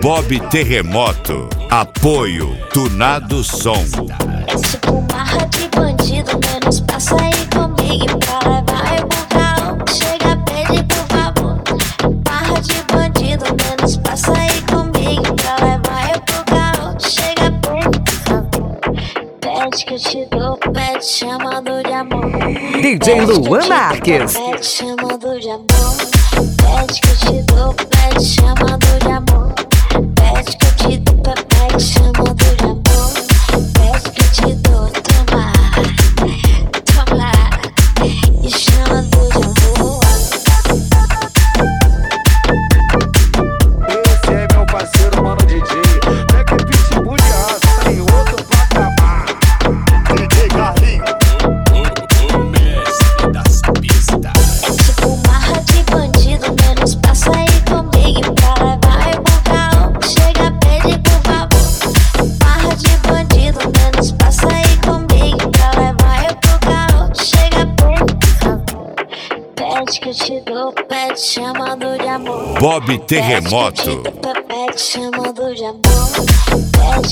Bob Terremoto. Apoio Tunado Som. É tipo marra de bandido, menos passa aí comigo pra levar eu pro carro. Chega, pede por favor. Marra de bandido, menos passa aí comigo pra levar eu pro carro. Chega, pede por favor. Pede que eu te dou, pede chamando de amor. DJ Luan Marques. Pede chamando de amor. Pede que eu te dou, pede chamando de amor. Pede que eu te dou, pede chamando de amor. Pede que eu te dou, toma, toma, e chamando de amor. Esse é meu parceiro, mano DJ. É que pitbull de aço, tá em outro patamar. DJ Carlinho, o mestre das pistas. É tipo marra de bandido, menos passa aí comigo pra levar eu pro carro. Chega, pede por favor. Marra de bandido, menos passa aí comigo pra levar eu pro carro. Chega, pede por favor. Pede que eu te dou, pede chamando de amor. Bob Terremoto. Pede chamando de amor. Pede